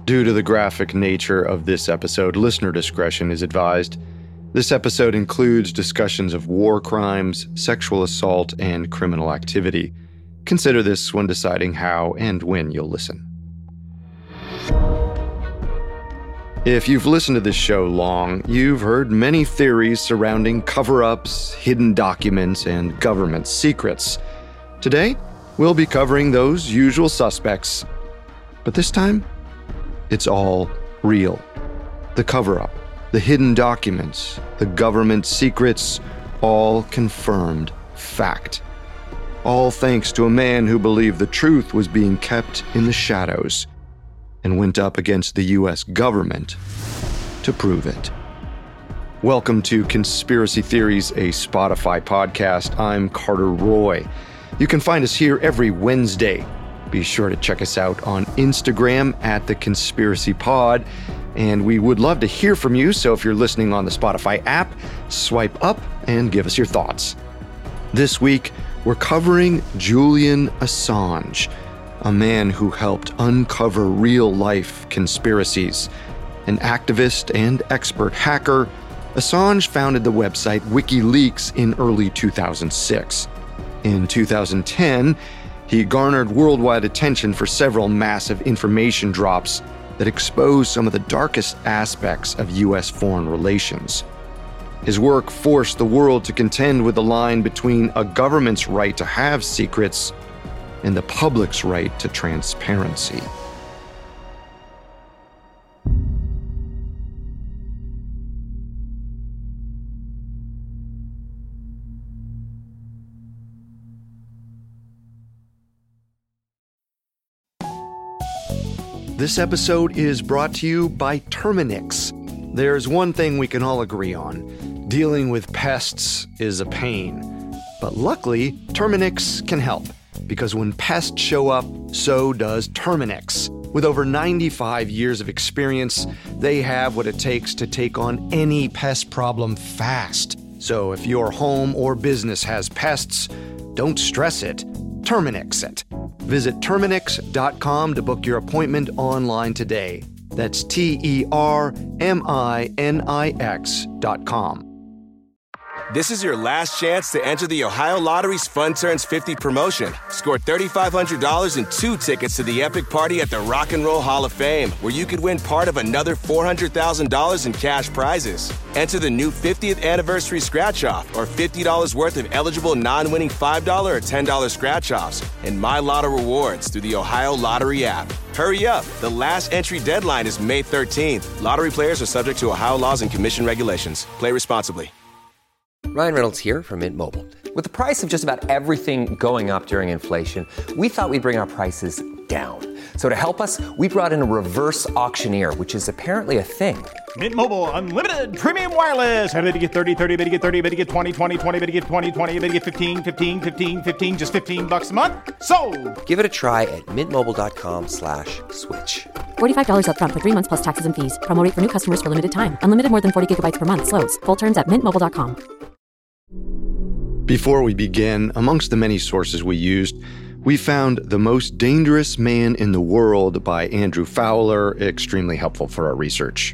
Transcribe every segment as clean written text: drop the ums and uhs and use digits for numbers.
Due to the graphic nature of this episode, listener discretion is advised. This episode includes discussions of war crimes, sexual assault, and criminal activity. Consider this when deciding how and when you'll listen. If you've listened to this show long, you've heard many theories surrounding cover-ups, hidden documents, and government secrets. Today, we'll be covering those usual suspects. But this time, it's all real. The cover-up, the hidden documents, the government secrets, all confirmed fact. All thanks to a man who believed the truth was being kept in the shadows and went up against the U.S. government to prove it. Welcome to Conspiracy Theories, a Spotify podcast. I'm Carter Roy. You can find us here every Wednesday. Be sure to check us out on Instagram at The Conspiracy Pod. And we would love to hear from you, so if you're listening on the Spotify app, swipe up and give us your thoughts. This week, we're covering Julian Assange, a man who helped uncover real-life conspiracies. An activist and expert hacker, Assange founded the website WikiLeaks in early 2006. In 2010, he garnered worldwide attention for several massive information drops that exposed some of the darkest aspects of U.S. foreign relations. His work forced the world to contend with the line between a government's right to have secrets and the public's right to transparency. This episode is brought to you by Terminix. There's one thing we can all agree on. Dealing with pests is a pain. But luckily, Terminix can help. Because when pests show up, so does Terminix. With over 95 years of experience, they have what it takes to take on any pest problem fast. So if your home or business has pests, don't stress it. Terminix it. Visit Terminix.com to book your appointment online today. That's TERMINIX.com. This is your last chance to enter the Ohio Lottery's Fun Turns 50 promotion. Score $3,500 and 2 tickets to the epic party at the Rock and Roll Hall of Fame, where you could win part of another $400,000 in cash prizes. Enter the new 50th anniversary scratch-off or $50 worth of eligible non-winning $5 or $10 scratch-offs and My Lotto rewards through the Ohio Lottery app. Hurry up. The last entry deadline is May 13th. Lottery players are subject to Ohio laws and commission regulations. Play responsibly. Ryan Reynolds here from Mint Mobile. With the price of just about everything going up during inflation, we thought we'd bring our prices down. So to help us, we brought in a reverse auctioneer, which is apparently a thing. Mint Mobile Unlimited Premium Wireless. How to get 30, 30, bit to get 30, bit to get 20, 20, 20, bit to get 20, 20, bit to get 15, 15, 15, 15, just $15 a month? Sold! Give it a try at mintmobile.com/switch. $45 up front for 3 months plus taxes and fees. Promo rate for new customers for limited time. Unlimited more than 40 gigabytes per month. Slows full terms at mintmobile.com. Before we begin, amongst the many sources we used, we found The Most Dangerous Man in the World by Andrew Fowler, extremely helpful for our research.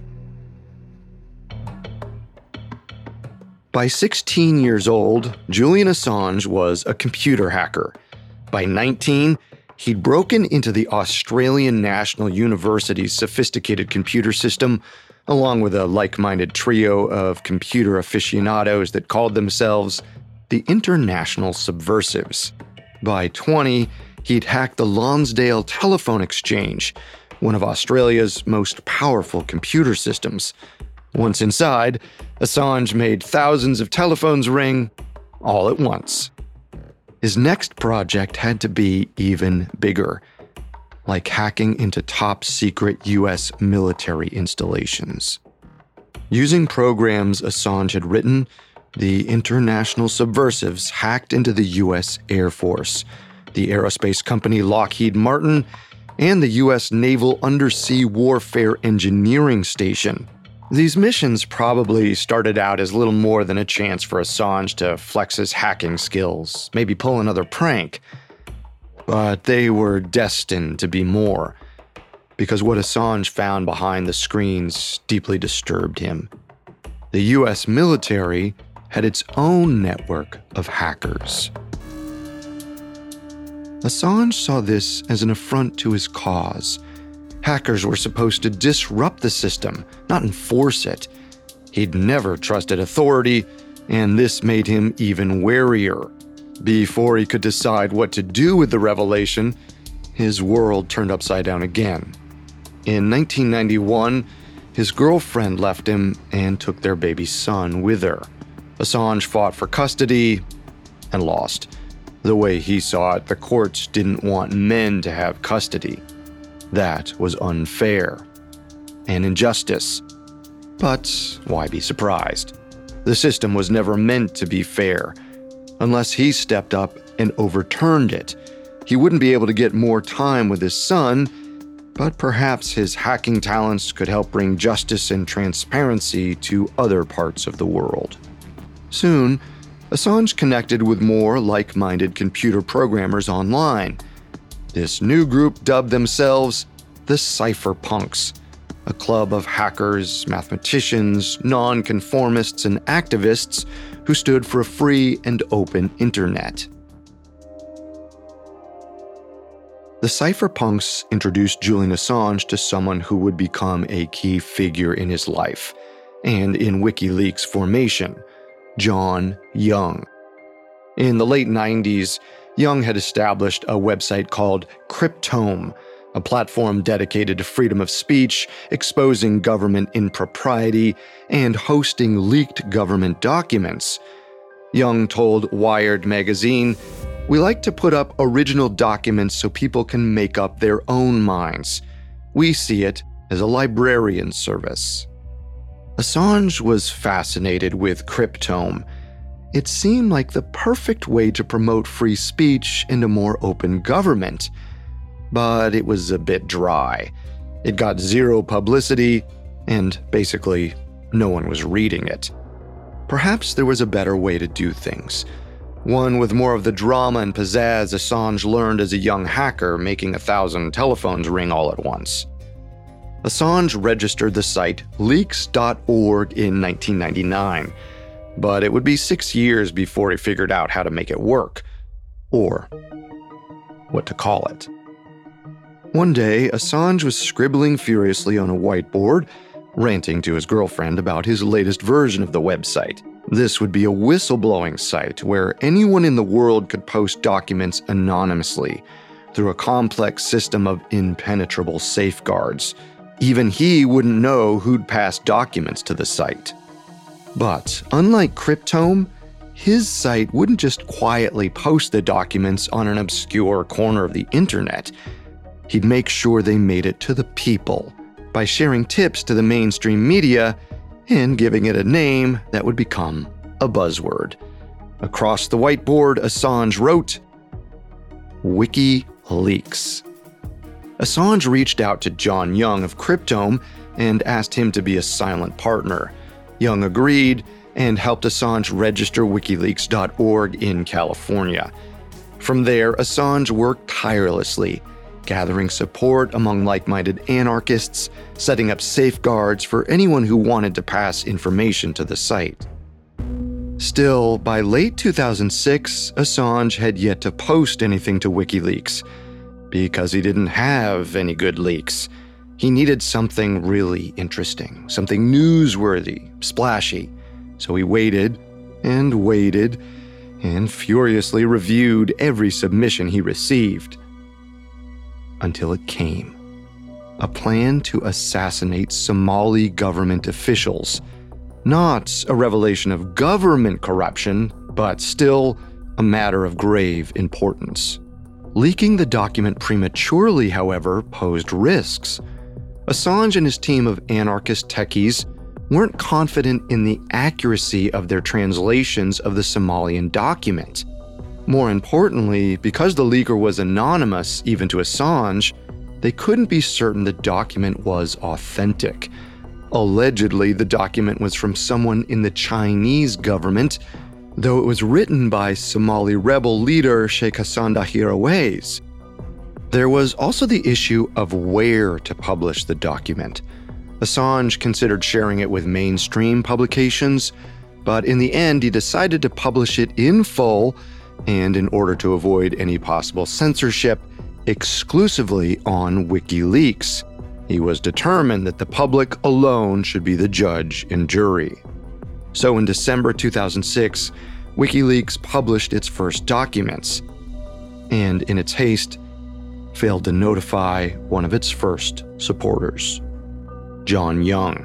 By 16 years old, Julian Assange was a computer hacker. By 19, he'd broken into the Australian National University's sophisticated computer system, along with a like-minded trio of computer aficionados that called themselves the International Subversives. By 20, he'd hacked the Lonsdale Telephone Exchange, one of Australia's most powerful computer systems. Once inside, Assange made thousands of telephones ring all at once. His next project had to be even bigger, like hacking into top-secret U.S. military installations. Using programs Assange had written, the International Subversives hacked into the U.S. Air Force, the aerospace company Lockheed Martin, and the U.S. Naval Undersea Warfare Engineering Station. These missions probably started out as little more than a chance for Assange to flex his hacking skills, maybe pull another prank. But they were destined to be more. because what Assange found behind the screens deeply disturbed him. The US military had its own network of hackers. Assange saw this as an affront to his cause. Hackers were supposed to disrupt the system, not enforce it. He'd never trusted authority, and this made him even warier. Before he could decide what to do with the revelation, his world turned upside down again. In 1991, his girlfriend left him and took their baby son with her. Assange fought for custody and lost. The way he saw it, the courts didn't want men to have custody. That was unfair, an injustice. But why be surprised? The system was never meant to be fair. Unless he stepped up and overturned it, he wouldn't be able to get more time with his son, but perhaps his hacking talents could help bring justice and transparency to other parts of the world. Soon, Assange connected with more like-minded computer programmers online. This new group dubbed themselves the Cypherpunks, a club of hackers, mathematicians, non-conformists, and activists who stood for a free and open internet. The Cypherpunks introduced Julian Assange to someone who would become a key figure in his life and in WikiLeaks' formation, John Young. In the late 90s, Young had established a website called Cryptome, a platform dedicated to freedom of speech, exposing government impropriety, and hosting leaked government documents. Young told Wired magazine, "We like to put up original documents so people can make up their own minds. We see it as a librarian service." Assange was fascinated with Cryptome. It seemed like the perfect way to promote free speech and a more open government. But it was a bit dry. It got zero publicity, and basically, no one was reading it. Perhaps there was a better way to do things. One with more of the drama and pizzazz Assange learned as a young hacker, making 1,000 telephones ring all at once. Assange registered the site leaks.org in 1999, but it would be 6 years before he figured out how to make it work, or what to call it. One day, Assange was scribbling furiously on a whiteboard, ranting to his girlfriend about his latest version of the website. This would be a whistleblowing site where anyone in the world could post documents anonymously through a complex system of impenetrable safeguards. Even he wouldn't know who'd passed documents to the site. But unlike Cryptome, his site wouldn't just quietly post the documents on an obscure corner of the internet. He'd make sure they made it to the people by sharing tips to the mainstream media and giving it a name that would become a buzzword. Across the whiteboard, Assange wrote, WikiLeaks. Assange reached out to John Young of Cryptome and asked him to be a silent partner. Young agreed and helped Assange register WikiLeaks.org in California. From there, Assange worked tirelessly, gathering support among like-minded anarchists, setting up safeguards for anyone who wanted to pass information to the site. Still, by late 2006, Assange had yet to post anything to WikiLeaks because he didn't have any good leaks. He needed something really interesting, something newsworthy, splashy. So he waited and furiously reviewed every submission he received. Until it came. A plan to assassinate Somali government officials. Not a revelation of government corruption, but still a matter of grave importance. Leaking the document prematurely, however, posed risks. Assange and his team of anarchist techies weren't confident in the accuracy of their translations of the Somalian document. More importantly, because the leaker was anonymous even to Assange, they couldn't be certain the document was authentic. Allegedly, the document was from someone in the Chinese government, though it was written by Somali rebel leader Sheikh Hassan Dahir Awais. There was also the issue of where to publish the document. Assange considered sharing it with mainstream publications, but in the end he decided to publish it in full, and in order to avoid any possible censorship, exclusively on WikiLeaks. He was determined that the public alone should be the judge and jury. So in December 2006, WikiLeaks published its first documents, and in its haste, failed to notify one of its first supporters, John Young.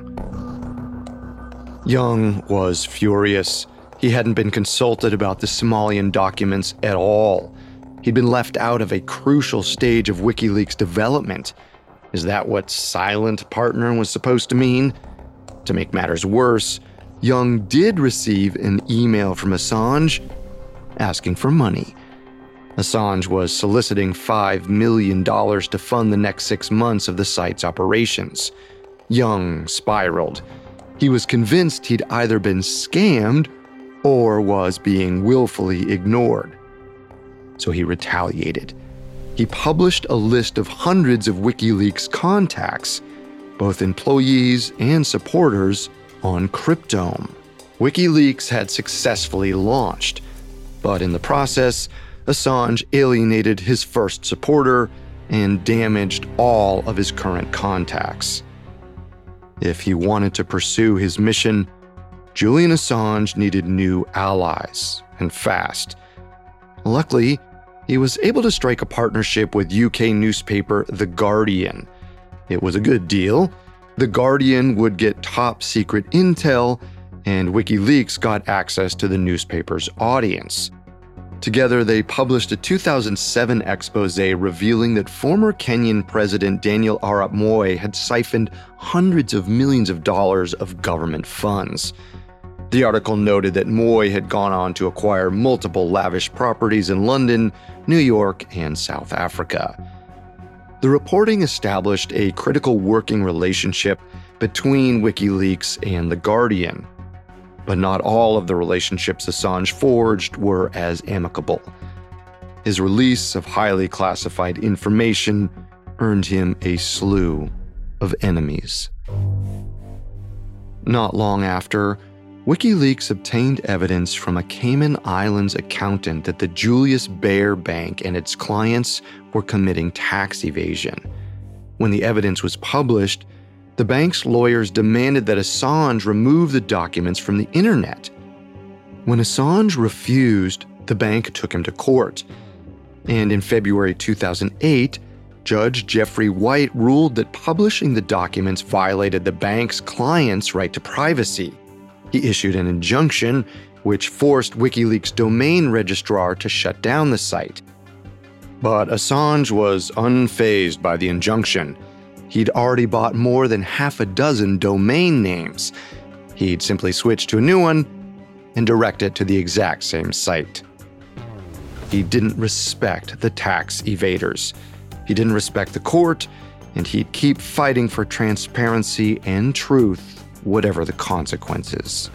Young was furious. He hadn't been consulted about the Somalian documents at all. He'd been left out of a crucial stage of WikiLeaks development. Is that what silent partner was supposed to mean? To make matters worse, Young did receive an email from Assange asking for money. Assange was soliciting $5 million to fund the next 6 months of the site's operations. Young spiraled. He was convinced he'd either been scammed or was being willfully ignored. So he retaliated. He published a list of hundreds of WikiLeaks contacts, both employees and supporters, on Cryptome. WikiLeaks had successfully launched, but in the process, Assange alienated his first supporter and damaged all of his current contacts. If he wanted to pursue his mission, Julian Assange needed new allies, and fast. Luckily, he was able to strike a partnership with UK newspaper The Guardian. It was a good deal. The Guardian would get top-secret intel, and WikiLeaks got access to the newspaper's audience. Together, they published a 2007 expose revealing that former Kenyan President Daniel Arap Moi had siphoned hundreds of millions of dollars of government funds. The article noted that Moi had gone on to acquire multiple lavish properties in London, New York, and South Africa. The reporting established a critical working relationship between WikiLeaks and The Guardian. But not all of the relationships Assange forged were as amicable. His release of highly classified information earned him a slew of enemies. Not long after, WikiLeaks obtained evidence from a Cayman Islands accountant that the Julius Baer Bank and its clients were committing tax evasion. When the evidence was published, the bank's lawyers demanded that Assange remove the documents from the internet. When Assange refused, the bank took him to court. And in February 2008, Judge Jeffrey White ruled that publishing the documents violated the bank's clients' right to privacy. He issued an injunction which forced WikiLeaks' domain registrar to shut down the site. But Assange was unfazed by the injunction. He'd already bought more than 6 domain names. He'd simply switch to a new one and direct it to the exact same site. He didn't respect the tax evaders. He didn't respect the court, and he'd keep fighting for transparency and truth, whatever the consequences.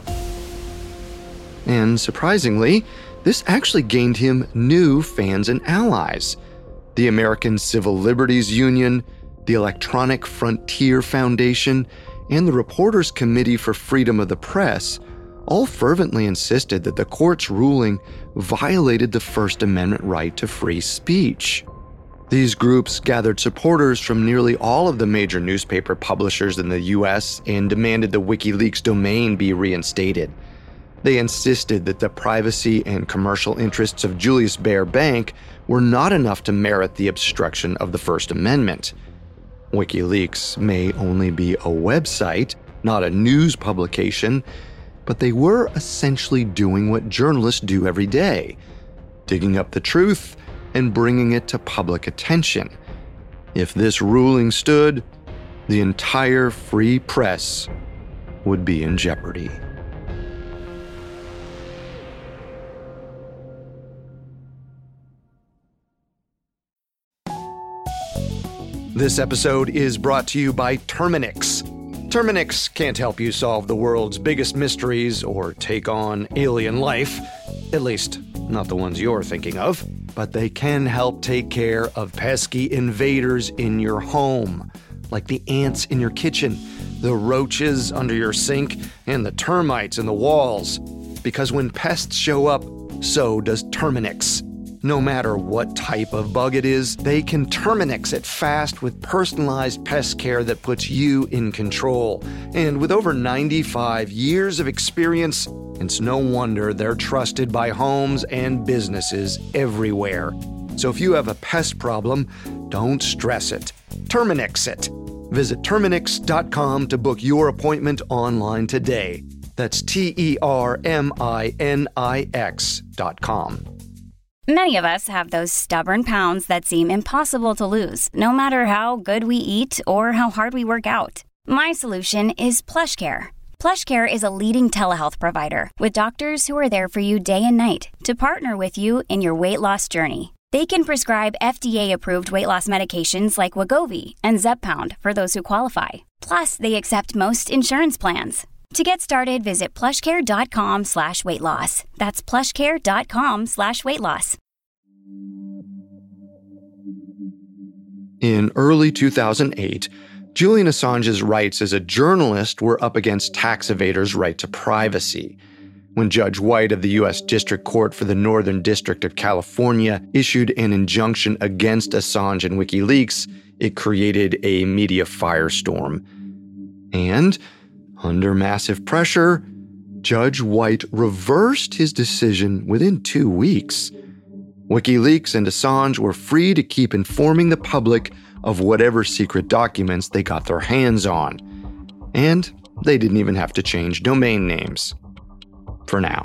And surprisingly, this actually gained him new fans and allies. The American Civil Liberties Union, the Electronic Frontier Foundation, and the Reporters Committee for Freedom of the Press all fervently insisted that the court's ruling violated the First Amendment right to free speech. These groups gathered supporters from nearly all of the major newspaper publishers in the US and demanded the WikiLeaks domain be reinstated. They insisted that the privacy and commercial interests of Julius Baer Bank were not enough to merit the obstruction of the First Amendment. WikiLeaks may only be a website, not a news publication, but they were essentially doing what journalists do every day, digging up the truth and bringing it to public attention. If this ruling stood, the entire free press would be in jeopardy. This episode is brought to you by Terminix. Terminix can't help you solve the world's biggest mysteries or take on alien life, at least not the ones you're thinking of. but they can help take care of pesky invaders in your home, like the ants in your kitchen, the roaches under your sink, and the termites in the walls. Because when pests show up, so does Terminix. No matter what type of bug it is, they can Terminix it fast with personalized pest care that puts you in control. And with over 95 years of experience, it's no wonder they're trusted by homes and businesses everywhere. So if you have a pest problem, don't stress it. Terminix it. Visit Terminix.com to book your appointment online today. That's TERMINIX.com. Many of us have those stubborn pounds that seem impossible to lose, no matter how good we eat or how hard we work out. My solution is PlushCare. PlushCare is a leading telehealth provider with doctors who are there for you day and night to partner with you in your weight loss journey. They can prescribe FDA-approved weight loss medications like Wegovy and Zepbound for those who qualify. Plus, they accept most insurance plans. To get started, visit plushcare.com/weightloss. That's plushcare.com/weightloss. In early 2008, Julian Assange's rights as a journalist were up against tax evaders' right to privacy. When Judge White of the U.S. District Court for the Northern District of California issued an injunction against Assange and WikiLeaks, it created a media firestorm. And under massive pressure, Judge White reversed his decision within 2 weeks. WikiLeaks and Assange were free to keep informing the public of whatever secret documents they got their hands on. And they didn't even have to change domain names. For now.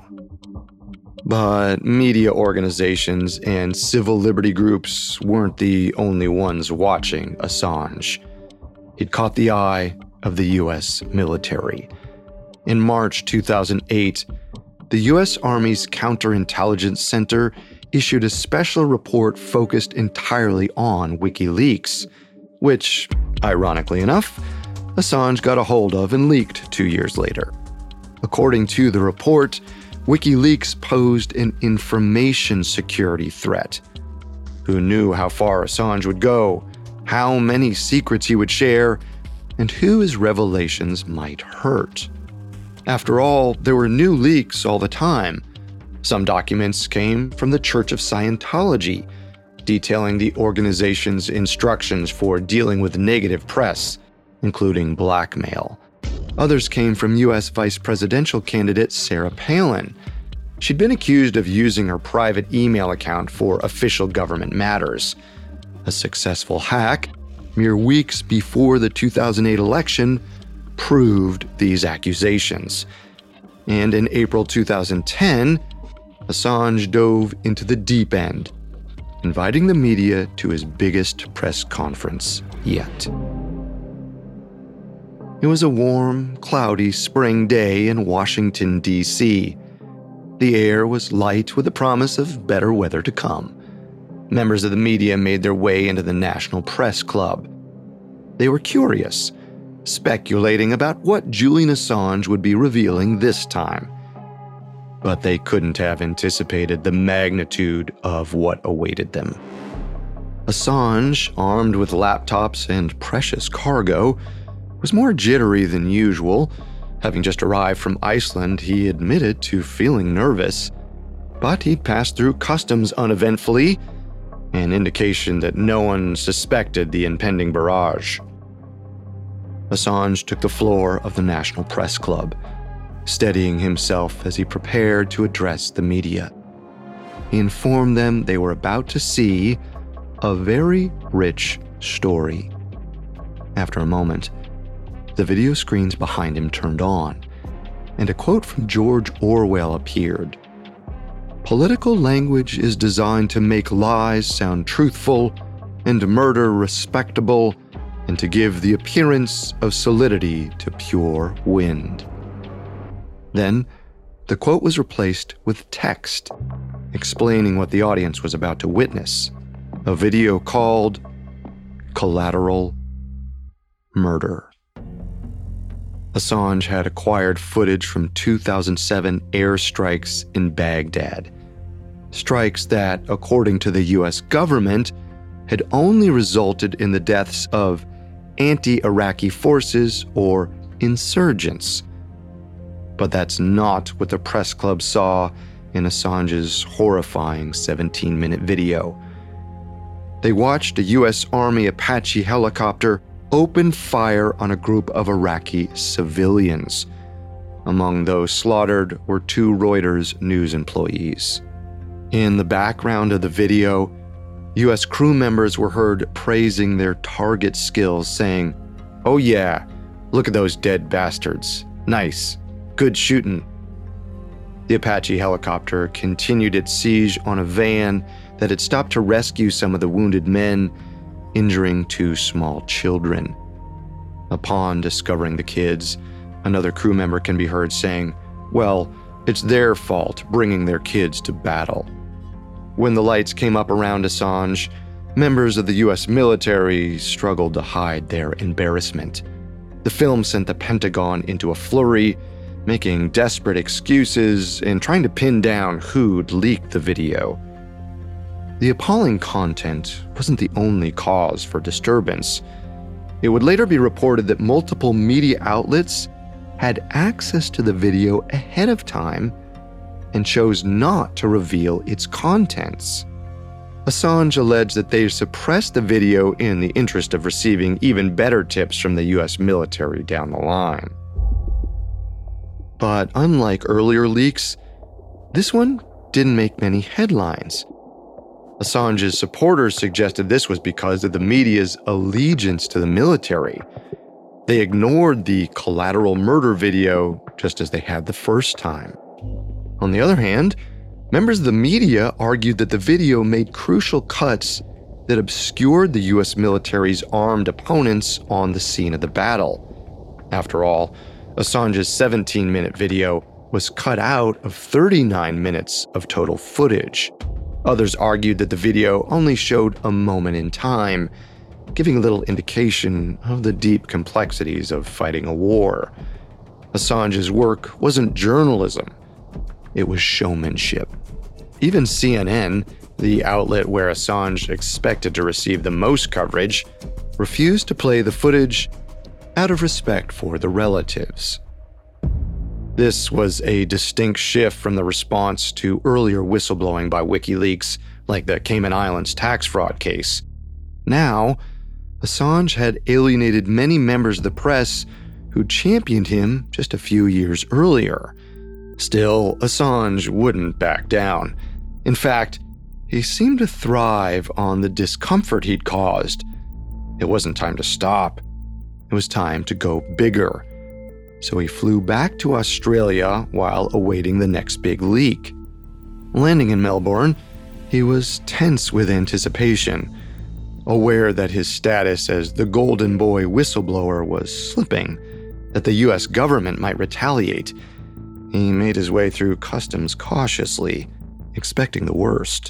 But media organizations and civil liberty groups weren't the only ones watching Assange. It caught the eye of the U.S. military. In March 2008, the U.S. Army's Counterintelligence Center issued a special report focused entirely on WikiLeaks, which, ironically enough, Assange got a hold of and leaked 2 years later. According to the report, WikiLeaks posed an information security threat. Who knew how far Assange would go, how many secrets he would share, and who his revelations might hurt? After all, there were new leaks all the time. Some documents came from the Church of Scientology, detailing the organization's instructions for dealing with negative press, including blackmail. Others came from U.S. vice presidential candidate Sarah Palin. She'd been accused of using her private email account for official government matters. A successful hack, mere weeks before the 2008 election, proved these accusations. And in April 2010, Assange dove into the deep end, inviting the media to his biggest press conference yet. It was a warm, cloudy spring day in Washington, D.C. The air was light with the promise of better weather to come. Members of the media made their way into the National Press Club. They were curious, speculating about what Julian Assange would be revealing this time. But they couldn't have anticipated the magnitude of what awaited them. Assange, armed with laptops and precious cargo, was more jittery than usual. Having just arrived from Iceland, he admitted to feeling nervous. But he passed through customs uneventfully, an indication that no one suspected the impending barrage. Assange took the floor of the National Press Club, steadying himself as he prepared to address the media. He informed them they were about to see a very rich story. After a moment, the video screens behind him turned on, and a quote from George Orwell appeared. "Political language is designed to make lies sound truthful and murder respectable, and to give the appearance of solidity to pure wind." Then, the quote was replaced with text, explaining what the audience was about to witness, a video called Collateral Murder. Assange had acquired footage from 2007 airstrikes in Baghdad. strikes that, according to the US government, had only resulted in the deaths of anti-Iraqi forces or insurgents. But that's not what the press club saw in Assange's horrifying 17-minute video. They watched a US Army Apache helicopter open fire on a group of Iraqi civilians. Among those slaughtered were 2 Reuters news employees. In the background of the video, US crew members were heard praising their target skills, saying, "Oh yeah, look at those dead bastards. Nice. Good shooting." The Apache helicopter continued its siege on a van that had stopped to rescue some of the wounded men, injuring 2 small children. Upon discovering the kids, another crew member can be heard saying, "Well, it's their fault bringing their kids to battle." When the lights came up around Assange, members of the US military struggled to hide their embarrassment. The film sent the Pentagon into a flurry, making desperate excuses and trying to pin down who'd leaked the video. The appalling content wasn't the only cause for disturbance. It would later be reported that multiple media outlets had access to the video ahead of time and chose not to reveal its contents. Assange alleged that they suppressed the video in the interest of receiving even better tips from the US military down the line. But unlike earlier leaks, this one didn't make many headlines. Assange's supporters suggested this was because of the media's allegiance to the military. They ignored the collateral murder video just as they had the first time. On the other hand, members of the media argued that the video made crucial cuts that obscured the US military's armed opponents on the scene of the battle. After all, Assange's 17-minute video was cut out of 39 minutes of total footage. Others argued that the video only showed a moment in time, giving little indication of the deep complexities of fighting a war. Assange's work wasn't journalism, it was showmanship. Even CNN, the outlet where Assange expected to receive the most coverage, refused to play the footage out of respect for the relatives. This was a distinct shift from the response to earlier whistleblowing by WikiLeaks, like the Cayman Islands tax fraud case. Now, Assange had alienated many members of the press who championed him just a few years earlier. Still, Assange wouldn't back down. In fact, he seemed to thrive on the discomfort he'd caused. It wasn't time to stop. It was time to go bigger. So he flew back to Australia while awaiting the next big leak. Landing in Melbourne, he was tense with anticipation, aware that his status as the golden boy whistleblower was slipping, that the US government might retaliate. He made his way through customs cautiously, expecting the worst.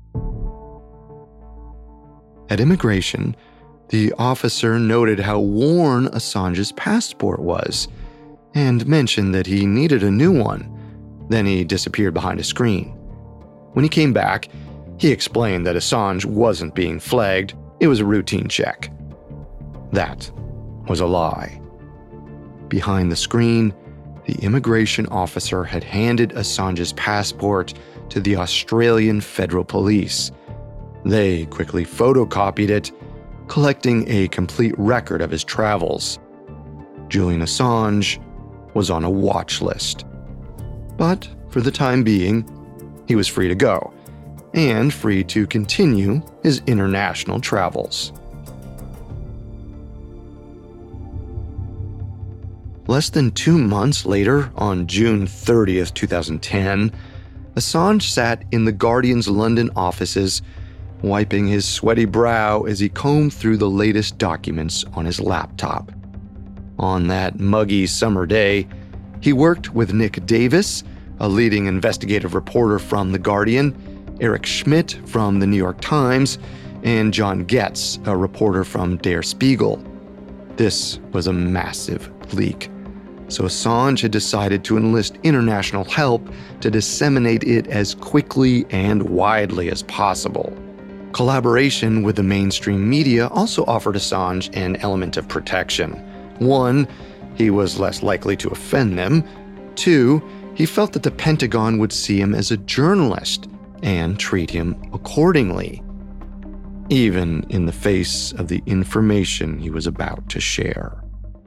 At immigration, the officer noted how worn Assange's passport was and mentioned that he needed a new one. Then he disappeared behind a screen. When he came back, he explained that Assange wasn't being flagged, it was a routine check. That was a lie. Behind the screen, the immigration officer had handed Assange's passport to the Australian Federal Police. They quickly photocopied it, collecting a complete record of his travels. Julian Assange was on a watch list. But for the time being, he was free to go, and free to continue his international travels. Less than 2 months later, on June 30th, 2010, Assange sat in The Guardian's London offices, wiping his sweaty brow as he combed through the latest documents on his laptop. On that muggy summer day, he worked with Nick Davis, a leading investigative reporter from The Guardian, Eric Schmidt from The New York Times, and John Getz, a reporter from Der Spiegel. This was a massive leak. so Assange had decided to enlist international help to disseminate it as quickly and widely as possible. Collaboration with the mainstream media also offered Assange an element of protection. 1, he was less likely to offend them. 2, he felt that the Pentagon would see him as a journalist and treat him accordingly, even in the face of the information he was about to share.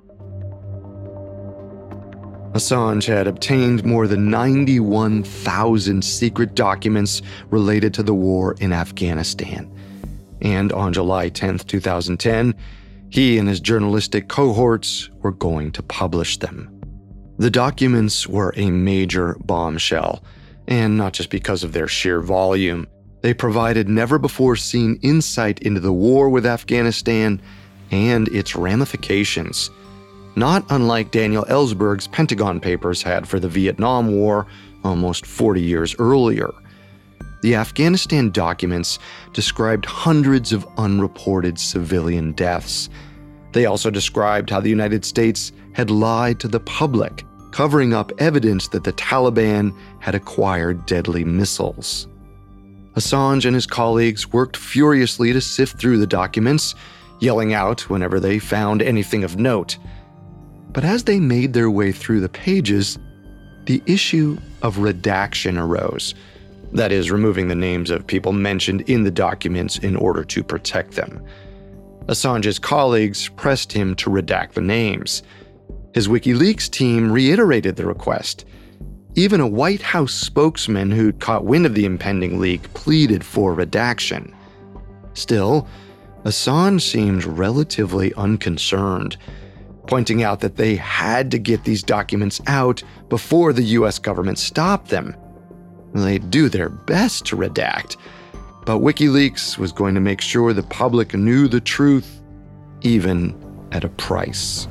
Assange had obtained more than 91,000 secret documents related to the war in Afghanistan. And on July 10, 2010, he and his journalistic cohorts were going to publish them. The documents were a major bombshell, and not just because of their sheer volume. They provided never-before-seen insight into the war with Afghanistan and its ramifications, not unlike Daniel Ellsberg's Pentagon Papers had for the Vietnam War almost 40 years earlier. The Afghanistan documents described hundreds of unreported civilian deaths. They also described how the United States had lied to the public, covering up evidence that the Taliban had acquired deadly missiles. Assange and his colleagues worked furiously to sift through the documents, yelling out whenever they found anything of note. But as they made their way through the pages, the issue of redaction arose. That is, removing the names of people mentioned in the documents in order to protect them. Assange's colleagues pressed him to redact the names. His WikiLeaks team reiterated the request. Even a White House spokesman who'd caught wind of the impending leak pleaded for redaction. Still, Assange seemed relatively unconcerned, pointing out that they had to get these documents out before the US government stopped them. They'd do their best to redact, but WikiLeaks was going to make sure the public knew the truth, even at a price.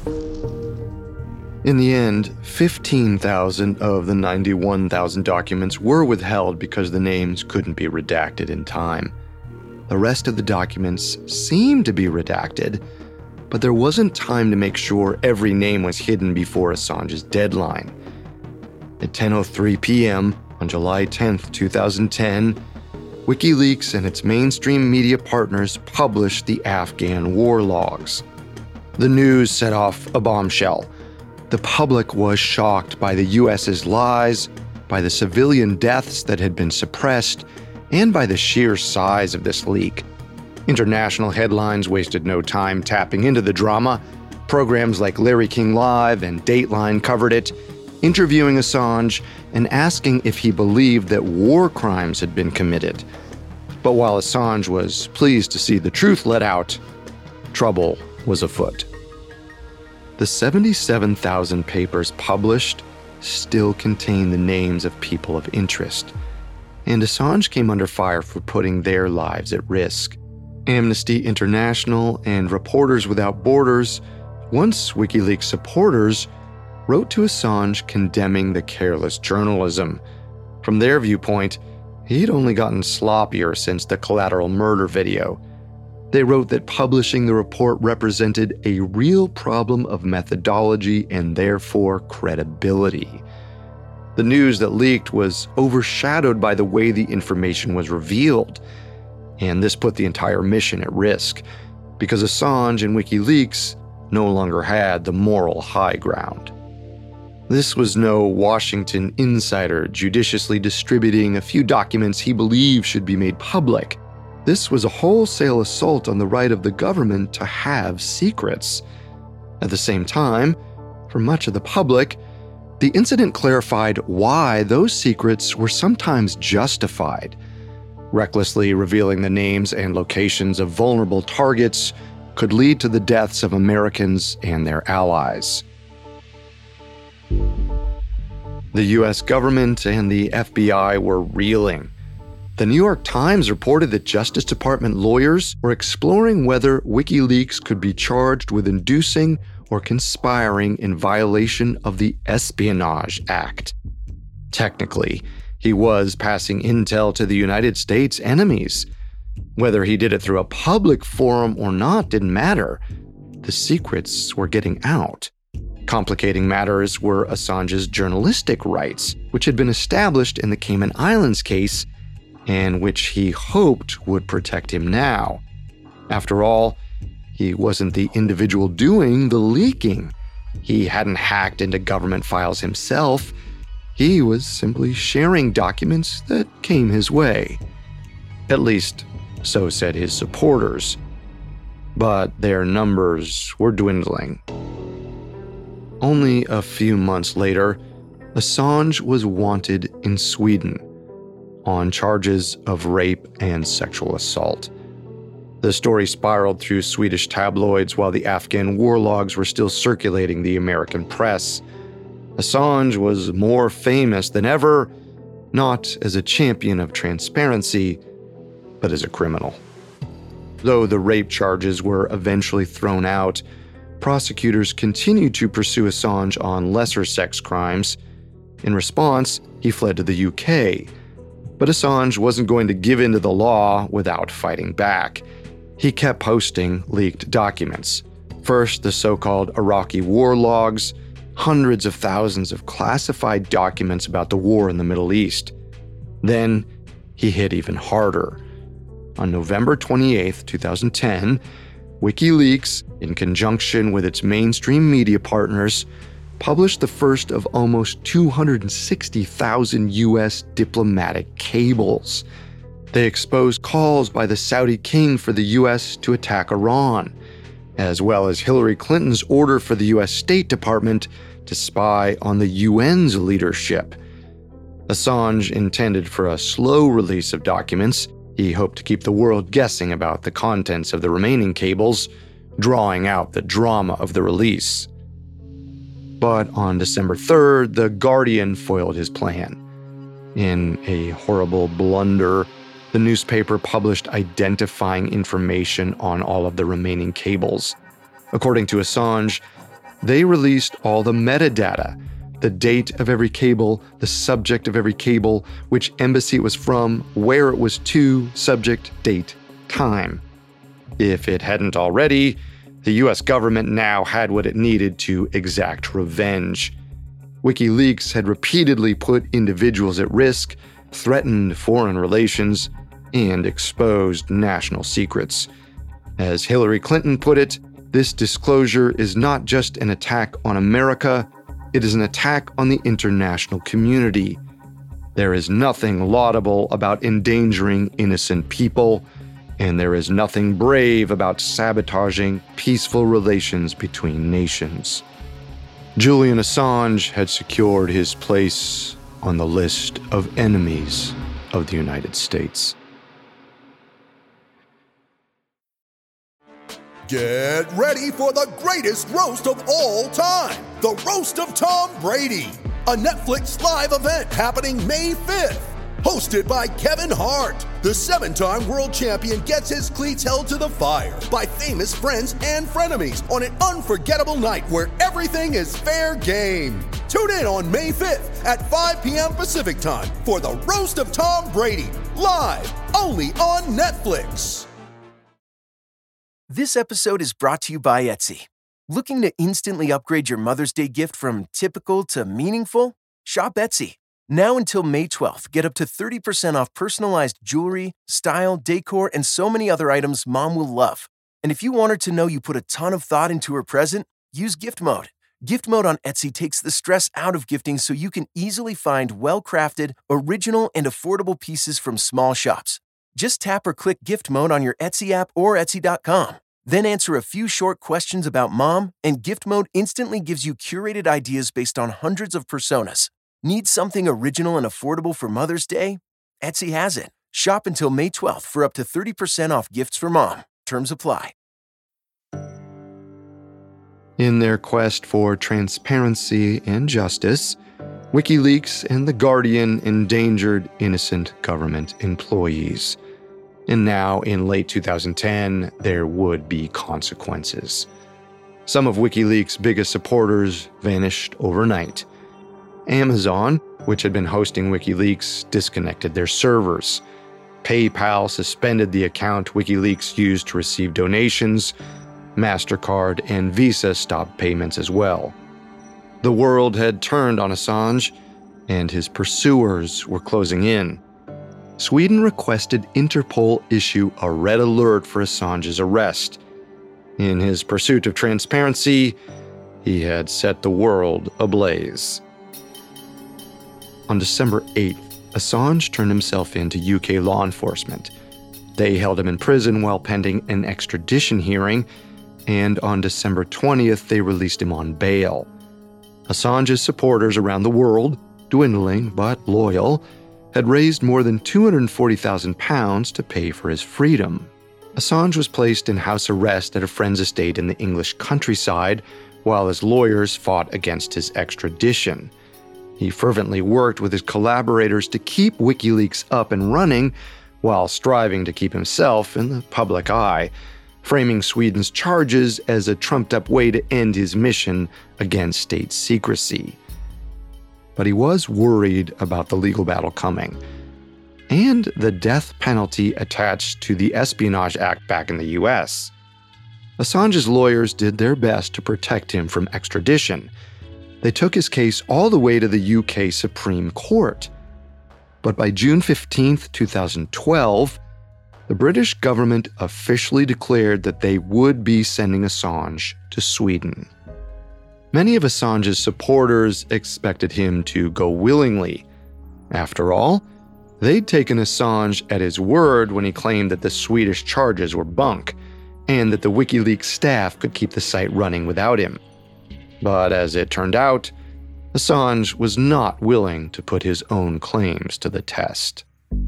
In the end, 15,000 of the 91,000 documents were withheld because the names couldn't be redacted in time. The rest of the documents seemed to be redacted, but there wasn't time to make sure every name was hidden before Assange's deadline. At 10:03 p.m. on July 10, 2010, WikiLeaks and its mainstream media partners published the Afghan war logs. The news set off a bombshell. The public was shocked by the US's lies, by the civilian deaths that had been suppressed, and by the sheer size of this leak. International headlines wasted no time tapping into the drama. Programs like Larry King Live and Dateline covered it, interviewing Assange and asking if he believed that war crimes had been committed. But while Assange was pleased to see the truth let out, trouble was afoot. The 77,000 papers published still contain the names of people of interest, and Assange came under fire for putting their lives at risk. Amnesty International and Reporters Without Borders, once WikiLeaks supporters, wrote to Assange condemning the careless journalism. From their viewpoint, he'd only gotten sloppier since the Collateral Murder video. They wrote that publishing the report represented a real problem of methodology and therefore credibility. The news that leaked was overshadowed by the way the information was revealed, and this put the entire mission at risk, because Assange and WikiLeaks no longer had the moral high ground. This was no Washington insider judiciously distributing a few documents he believed should be made public. This was a wholesale assault on the right of the government to have secrets. At the same time, for much of the public, the incident clarified why those secrets were sometimes justified. Recklessly revealing the names and locations of vulnerable targets could lead to the deaths of Americans and their allies. The US government and the FBI were reeling. The New York Times reported that Justice Department lawyers were exploring whether WikiLeaks could be charged with inducing or conspiring in violation of the Espionage Act. Technically, he was passing intel to the United States enemies. Whether he did it through a public forum or not didn't matter. The secrets were getting out. Complicating matters were Assange's journalistic rights, which had been established in the Cayman Islands case and which he hoped would protect him now. After all, he wasn't the individual doing the leaking. He hadn't hacked into government files himself. He was simply sharing documents that came his way. At least, so said his supporters. But their numbers were dwindling. Only a few months later, Assange was wanted in Sweden on charges of rape and sexual assault. The story spiraled through Swedish tabloids while the Afghan war logs were still circulating the American press. Assange was more famous than ever, not as a champion of transparency, but as a criminal. Though the rape charges were eventually thrown out, prosecutors continued to pursue Assange on lesser sex crimes. In response, he fled to the UK. But Assange wasn't going to give in to the law without fighting back. He kept posting leaked documents. First, the so-called Iraqi war logs, hundreds of thousands of classified documents about the war in the Middle East. Then, he hit even harder. On November 28, 2010, WikiLeaks, in conjunction with its mainstream media partners, published the first of almost 260,000 U.S. diplomatic cables. They exposed calls by the Saudi king for the U.S. to attack Iran, as well as Hillary Clinton's order for the U.S. State Department to spy on the UN's leadership. Assange intended for a slow release of documents. He hoped to keep the world guessing about the contents of the remaining cables, drawing out the drama of the release. But on December 3rd, The Guardian foiled his plan. In a horrible blunder, the newspaper published identifying information on all of the remaining cables. According to Assange, they released all the metadata, the date of every cable, the subject of every cable, which embassy it was from, where it was to, subject, date, time. If it hadn't already, the US government now had what it needed to exact revenge. WikiLeaks had repeatedly put individuals at risk, threatened foreign relations, and exposed national secrets. As Hillary Clinton put it, this disclosure is not just an attack on America, it is an attack on the international community. There is nothing laudable about endangering innocent people, and there is nothing brave about sabotaging peaceful relations between nations. Julian Assange had secured his place on the list of enemies of the United States. Get ready for the greatest roast of all time, the Roast of Tom Brady, a Netflix live event happening May 5th. Hosted by Kevin Hart, the 7-time world champion gets his cleats held to the fire by famous friends and frenemies on an unforgettable night where everything is fair game. Tune in on May 5th at 5 p.m. Pacific time for the Roast of Tom Brady, live only on Netflix. This episode is brought to you by Etsy. Looking to instantly upgrade your Mother's Day gift from typical to meaningful? Shop Etsy. Now until May 12th, get up to 30% off personalized jewelry, style, decor, and so many other items Mom will love. And if you want her to know you put a ton of thought into her present, use Gift Mode. Gift Mode on Etsy takes the stress out of gifting so you can easily find well-crafted, original, and affordable pieces from small shops. Just tap or click Gift Mode on your Etsy app or Etsy.com. Then answer a few short questions about Mom, and Gift Mode instantly gives you curated ideas based on hundreds of personas. Need something original and affordable for Mother's Day? Etsy has it. Shop until May 12th for up to 30% off gifts for Mom. Terms apply. In their quest for transparency and justice, WikiLeaks and The Guardian endangered innocent government employees. And now, in late 2010, there would be consequences. Some of WikiLeaks' biggest supporters vanished overnight. Amazon, which had been hosting WikiLeaks, disconnected their servers. PayPal suspended the account WikiLeaks used to receive donations. MasterCard and Visa stopped payments as well. The world had turned on Assange, and his pursuers were closing in. Sweden requested Interpol issue a red alert for Assange's arrest. In his pursuit of transparency, he had set the world ablaze. On December 8th, Assange turned himself in to UK law enforcement. They held him in prison while pending an extradition hearing, and on December 20th, they released him on bail. Assange's supporters around the world, dwindling but loyal, had raised more than £240,000 to pay for his freedom. Assange was placed in house arrest at a friend's estate in the English countryside while his lawyers fought against his extradition. He fervently worked with his collaborators to keep WikiLeaks up and running while striving to keep himself in the public eye, framing Sweden's charges as a trumped-up way to end his mission against state secrecy. But he was worried about the legal battle coming, and the death penalty attached to the Espionage Act back in the US. Assange's lawyers did their best to protect him from extradition. They took his case all the way to the UK Supreme Court. But by June 15, 2012, the British government officially declared that they would be sending Assange to Sweden. Many of Assange's supporters expected him to go willingly. After all, they'd taken Assange at his word when he claimed that the Swedish charges were bunk, and that the WikiLeaks staff could keep the site running without him. But as it turned out, Assange was not willing to put his own claims to the test.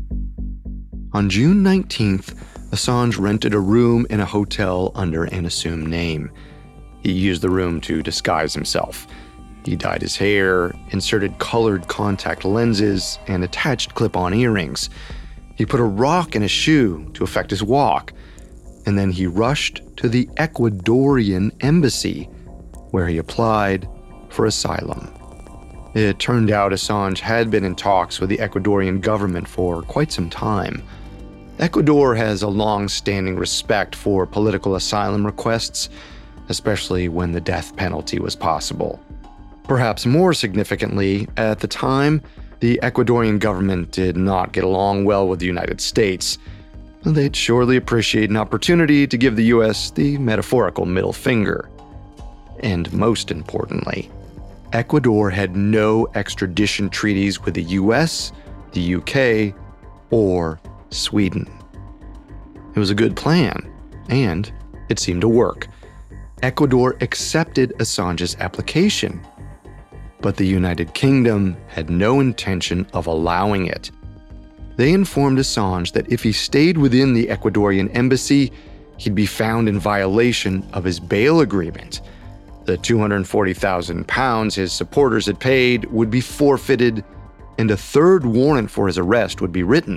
On June 19th, Assange rented a room in a hotel under an assumed name. He used the room to disguise himself. He dyed his hair, inserted colored contact lenses, and attached clip-on earrings. He put a rock in a shoe to affect his walk, and then he rushed to the Ecuadorian embassy, where he applied for asylum. It turned out Assange had been in talks with the Ecuadorian government for quite some time. Ecuador has a long-standing respect for political asylum requests, especially when the death penalty was possible. Perhaps more significantly, at the time, the Ecuadorian government did not get along well with the United States. They'd surely appreciate an opportunity to give the US the metaphorical middle finger. And most importantly, Ecuador had no extradition treaties with the US, the UK, or Sweden. It was a good plan, and it seemed to work. Ecuador accepted Assange's application, but the United Kingdom had no intention of allowing it. They informed Assange that if he stayed within the Ecuadorian embassy, he'd be found in violation of his bail agreement. The £240,000 his supporters had paid would be forfeited, and a third warrant for his arrest would be written.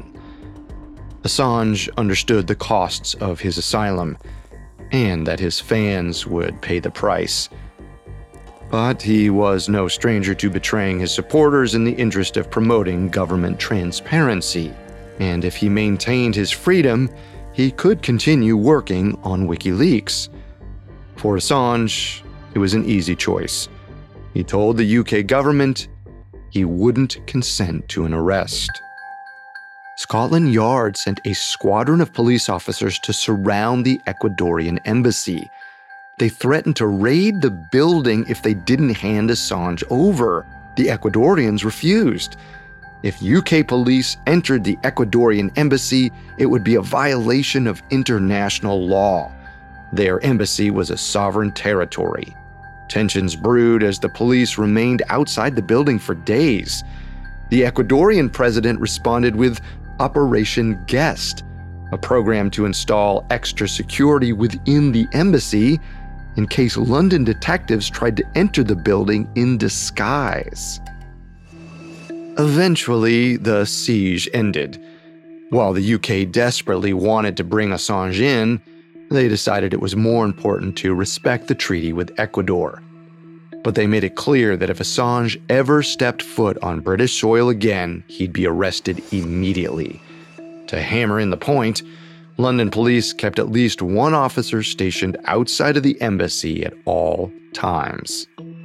Assange understood the costs of his asylum, and that his fans would pay the price. But he was no stranger to betraying his supporters in the interest of promoting government transparency, and if he maintained his freedom, he could continue working on WikiLeaks. For Assange, it was an easy choice. He told the UK government he wouldn't consent to an arrest. Scotland Yard sent a squadron of police officers to surround the Ecuadorian embassy. They threatened to raid the building if they didn't hand Assange over. The Ecuadorians refused. If UK police entered the Ecuadorian embassy, it would be a violation of international law. Their embassy was a sovereign territory. Tensions brewed as the police remained outside the building for days. The Ecuadorian president responded with Operation Guest, a program to install extra security within the embassy in case London detectives tried to enter the building in disguise. Eventually, the siege ended. While the UK desperately wanted to bring Assange in, they decided it was more important to respect the treaty with Ecuador. But they made it clear that if Assange ever stepped foot on British soil again, he'd be arrested immediately. To hammer in the point, London police kept at least one officer stationed outside of the embassy at all times.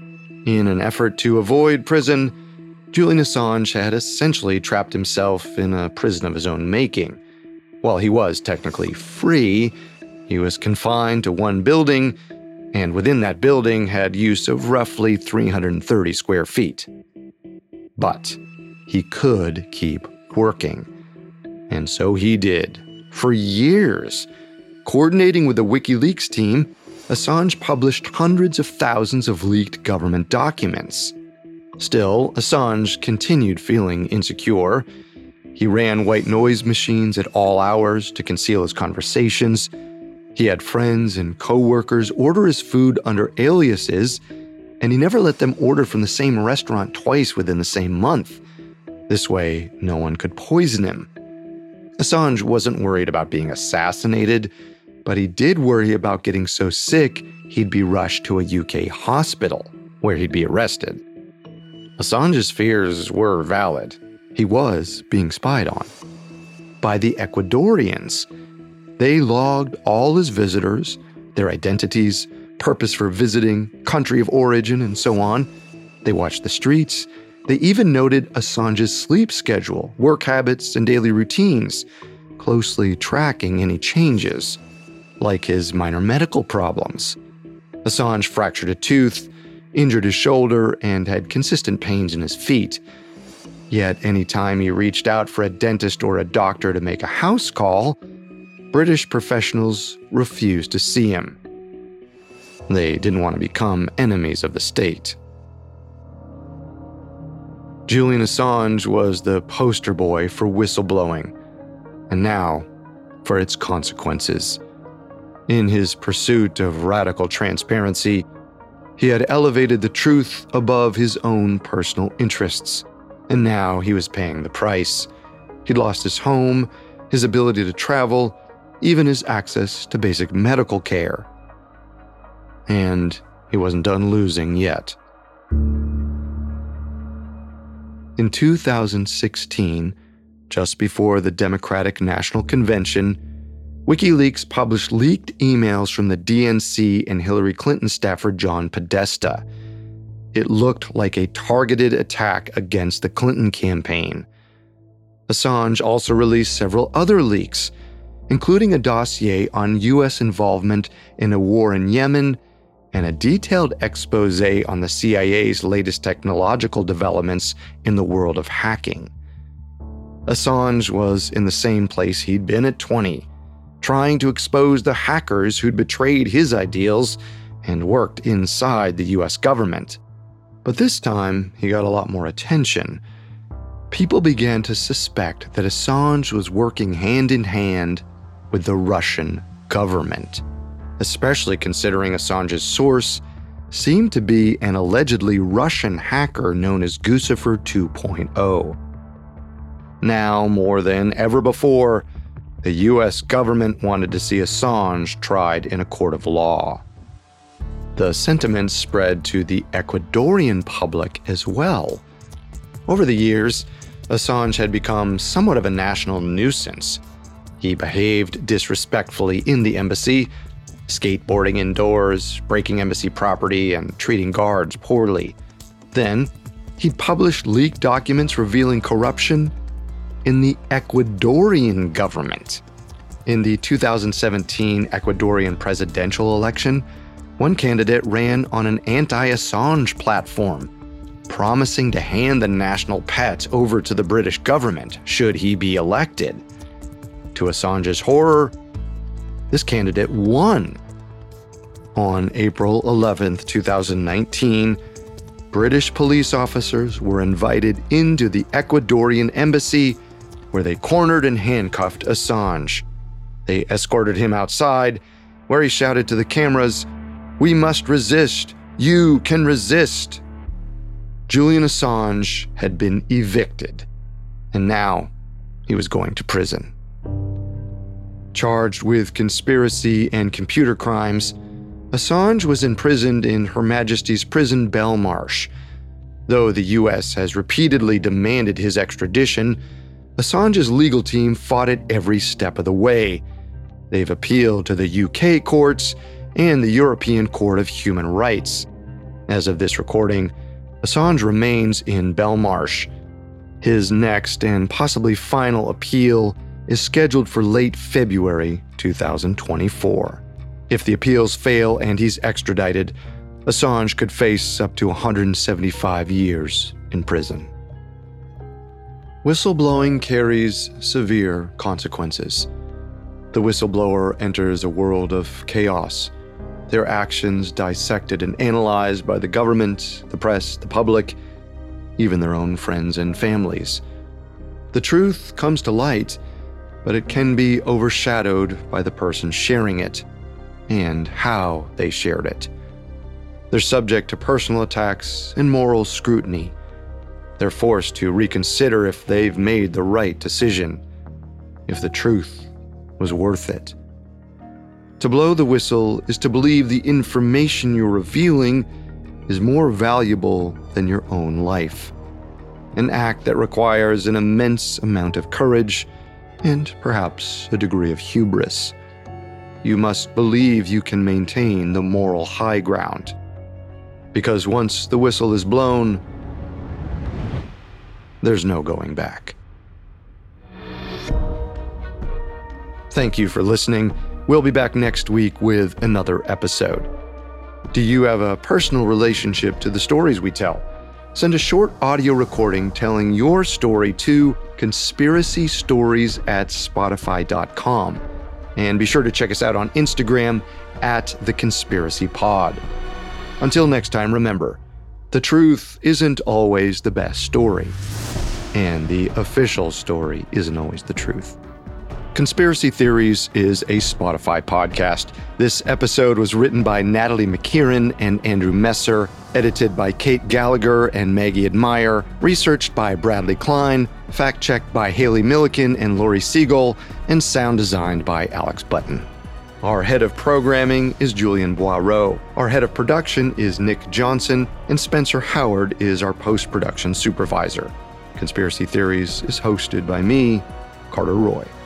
In an effort to avoid prison, Julian Assange had essentially trapped himself in a prison of his own making. While he was technically free, he was confined to one building, and within that building had use of roughly 330 square feet. But he could keep working. And so he did. For years, coordinating with the WikiLeaks team, Assange published hundreds of thousands of leaked government documents. Still, Assange continued feeling insecure. He ran white noise machines at all hours to conceal his conversations. He had friends and co-workers order his food under aliases, and he never let them order from the same restaurant twice within the same month. This way, no one could poison him. Assange wasn't worried about being assassinated, but he did worry about getting so sick he'd be rushed to a UK hospital, where he'd be arrested. Assange's fears were valid. He was being spied on. By the Ecuadorians. They logged all his visitors, their identities, purpose for visiting, country of origin, and so on. They watched the streets. They even noted Assange's sleep schedule, work habits, and daily routines, closely tracking any changes, like his minor medical problems. Assange fractured a tooth, injured his shoulder, and had consistent pains in his feet. Yet anytime he reached out for a dentist or a doctor to make a house call, British professionals refused to see him. They didn't want to become enemies of the state. Julian Assange was the poster boy for whistleblowing, and now for its consequences. In his pursuit of radical transparency, he had elevated the truth above his own personal interests, and now he was paying the price. He'd lost his home, his ability to travel, even his access to basic medical care. And he wasn't done losing yet. In 2016, just before the Democratic National Convention, WikiLeaks published leaked emails from the DNC and Hillary Clinton staffer John Podesta. It looked like a targeted attack against the Clinton campaign. Assange also released several other leaks, including a dossier on U.S. involvement in a war in Yemen and a detailed expose on the CIA's latest technological developments in the world of hacking. Assange was in the same place he'd been at 20, trying to expose the hackers who'd betrayed his ideals and worked inside the U.S. government. But this time, he got a lot more attention. People began to suspect that Assange was working hand in hand with the Russian government, especially considering Assange's source seemed to be an allegedly Russian hacker known as Guccifer 2.0. Now, more than ever before, the U.S. government wanted to see Assange tried in a court of law. The sentiment spread to the Ecuadorian public as well. Over the years, Assange had become somewhat of a national nuisance. He behaved disrespectfully in the embassy, skateboarding indoors, breaking embassy property, and treating guards poorly. Then, he published leaked documents revealing corruption in the Ecuadorian government. In the 2017 Ecuadorian presidential election, one candidate ran on an anti-Assange platform, promising to hand the national pet over to the British government should he be elected. To Assange's horror, this candidate won. On April 11, 2019, British police officers were invited into the Ecuadorian embassy, where they cornered and handcuffed Assange. They escorted him outside, where he shouted to the cameras, "We must resist. You can resist." Julian Assange had been evicted, and now he was going to prison. Charged with conspiracy and computer crimes, Assange was imprisoned in Her Majesty's Prison Belmarsh. Though the U.S. has repeatedly demanded his extradition, Assange's legal team fought it every step of the way. They've appealed to the UK courts and the European Court of Human Rights. As of this recording, Assange remains in Belmarsh. His next and possibly final appeal is scheduled for late February 2024. If the appeals fail and he's extradited, Assange could face up to 175 years in prison. Whistleblowing carries severe consequences. The whistleblower enters a world of chaos, their actions dissected and analyzed by the government, the press, the public, even their own friends and families. The truth comes to light, but it can be overshadowed by the person sharing it and how they shared it. They're subject to personal attacks and moral scrutiny. They're forced to reconsider if they've made the right decision, if the truth was worth it. To blow the whistle is to believe the information you're revealing is more valuable than your own life, an act that requires an immense amount of courage and perhaps a degree of hubris. You must believe you can maintain the moral high ground, because once the whistle is blown, there's no going back. Thank you for listening. We'll be back next week with another episode. Do you have a personal relationship to the stories we tell? Send a short audio recording telling your story to conspiracystories@spotify.com. And be sure to check us out on Instagram @theconspiracypod. Until next time, remember, the truth isn't always the best story, and the official story isn't always the truth. Conspiracy Theories is a Spotify podcast. This episode was written by Natalie McKieran and Andrew Messer, edited by Kate Gallagher and Maggie Admire, researched by Bradley Klein, fact-checked by Haley Milliken and Lori Siegel, and sound designed by Alex Button. Our head of programming is Julian Boireau. Our head of production is Nick Johnson, and Spencer Howard is our post-production supervisor. Conspiracy Theories is hosted by me, Carter Roy.